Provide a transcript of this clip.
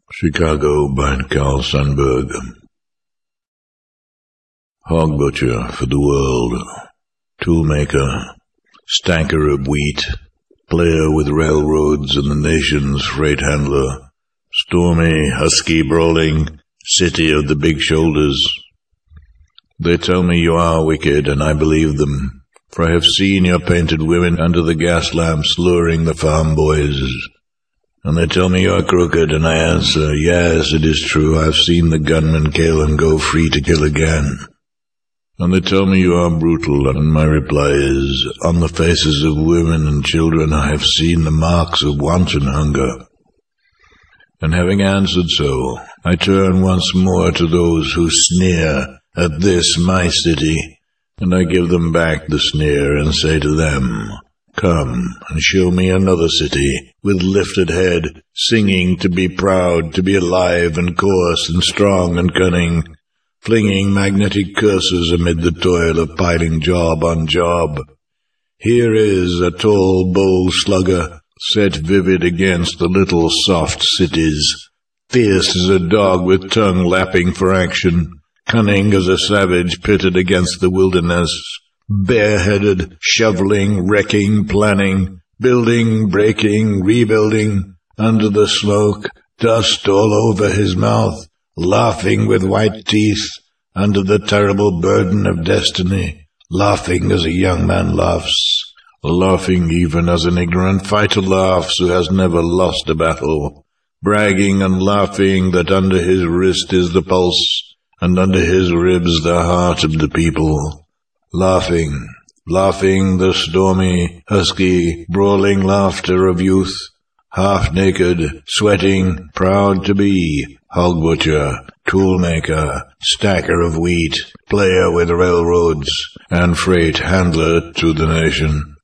Chicago by Carl Sandburg. Hog butcher for the world, toolmaker, stacker of wheat, player with railroads and the nation's freight handler, stormy, husky, brawling, city of the big shoulders. They tell me you are wicked, and I believe them, for I have seen your painted women under the gas lamps luring the farm boys. And they tell me you are crooked, and I answer, yes, it is true, I've seen the gunmen kill and go free to kill again. And they tell me you are brutal, and my reply is, on the faces of women and children I have seen the marks of wanton hunger. And having answered so, I turn once more to those who sneer at this my city, and I give them back the sneer and say to them, come and show me another city, with lifted head, singing to be proud, to be alive and coarse and strong and cunning, flinging magnetic curses amid the toil of piling job on job. Here is a tall, bold slugger, set vivid against the little soft cities, fierce as a dog with tongue lapping for action, cunning as a savage pitted against the wilderness, bareheaded, shoveling, wrecking, planning, building, breaking, rebuilding, under the smoke, dust all over his mouth, laughing with white teeth, under the terrible burden of destiny, laughing as a young man laughs, laughing even as an ignorant fighter laughs who has never lost a battle, bragging and laughing that under his wrist is the pulse, and under his ribs the heart of the people. Laughing the stormy, husky, brawling laughter of youth, half-naked, sweating, proud to be, hog butcher, toolmaker, stacker of wheat, player with railroads, and freight handler to the nation.